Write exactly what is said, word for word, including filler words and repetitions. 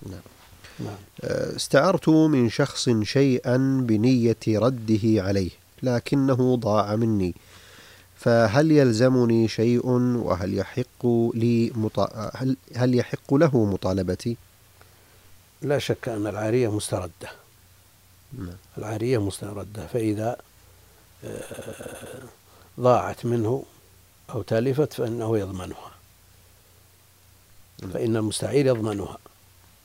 نعم. نعم. استعرت من شخص شيئا بنية رده عليه لكنه ضاع مني، فهل يلزمني شيء وهل يحق لي مط... هل... هل يحق له مطالبتي؟ لا شك أن العارية مستردة. نعم. العارية مستردة، فإذا ضاعت منه أو تلفت فإنه يضمنها، فإن المستعير يضمنها.